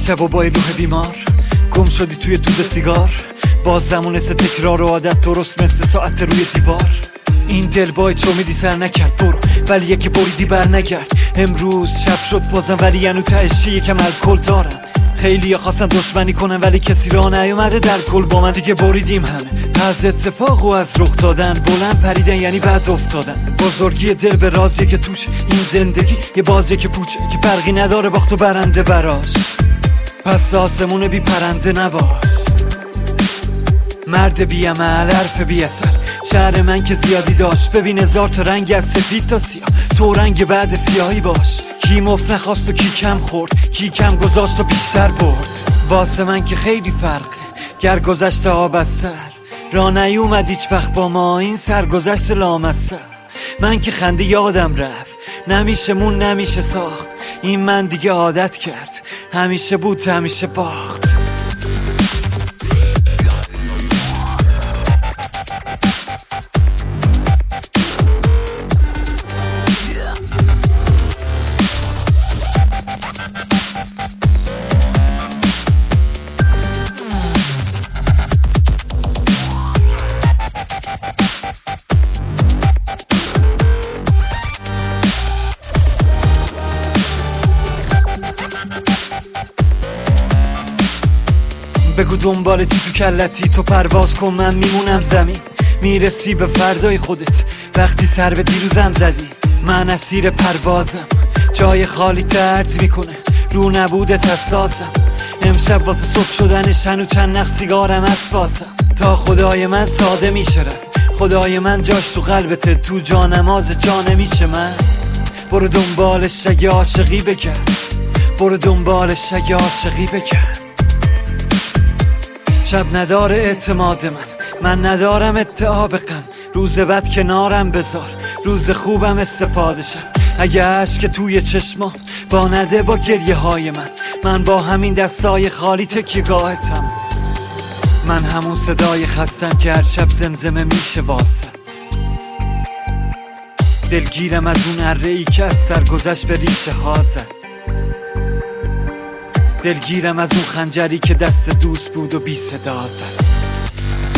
شب و با روح بیمار گم شدی توی دود سیگار، باز زمونست تکرار و عادت درست مثل ساعت روی دیوار. این دل باید چو میدی سر نکرد برو، ولی یکی بریدی بر نگرد. امروز شب شد بازم ولی انو تهشه یکم الکل دارم. خیلی ها خواستن دشمنی کنن ولی کسی را نیومده در کل با من دیگه بریدیم همه. از اتفاق و از رخ دادن بلند پریدن یعنی بعد افتادن. بزرگی دل به رازیه که توش این زندگی یه بازیه که پوچه که فرقی نداره باخت و برنده براش. پس آسمون بی پرنده نباش، مرد بی عمل حرف بی اثر. شهر من که زیادی داشت، ببین هزار تا رنگ از سفید تا سیاه، تو رنگ بعد سیاهی باش. کی مفت نخواست و کی کم خورد، کی کم گذاشت و بیشتر برد. واسه من که خیلی فرقه گر گذشته آب از سر، را نیومد هیچ وقت با ما این سرگذشت لامصب. من که خنده یادم رفت، نمیشه مون نمیشه ساخت. این من دیگه عادت کرد، همیشه بود همیشه باخت. بگو دنبال چی تو کلتی، تو پرواز کن من میمونم زمین. میرسی به فردای خودت وقتی سر به دیروزم زدی. من اسیر پروازم، جای خالی ترد میکنه رو نبودت اساسم. امشب واسه صبح شدنش هنو چند نخ سیگارم از فاسم. تا خدای من ساده میشه رفت، خدای من جاش تو قلبته، تو جانماز جا نمیشه من. برو دنبالش اگه عاشقی بکرد، برو دنبالش اگه عاشقی بکرد. شب نداره اعتماد من ندارم اتعاب غم. روز بد کنارم بذار، روز خوبم استفاده شم. اگه عشق توی چشمام با نده با گریه های من با همین دستای خالی تکیه‌گاهتم. من همون صدای خستم که هر شب زمزمه میشه واسه. دلگیرم از اون اره‌ای که از سرگذشت به ریشه ها زد. دلگیرم از اون خنجری که دست دوست بود و بی صدا زد.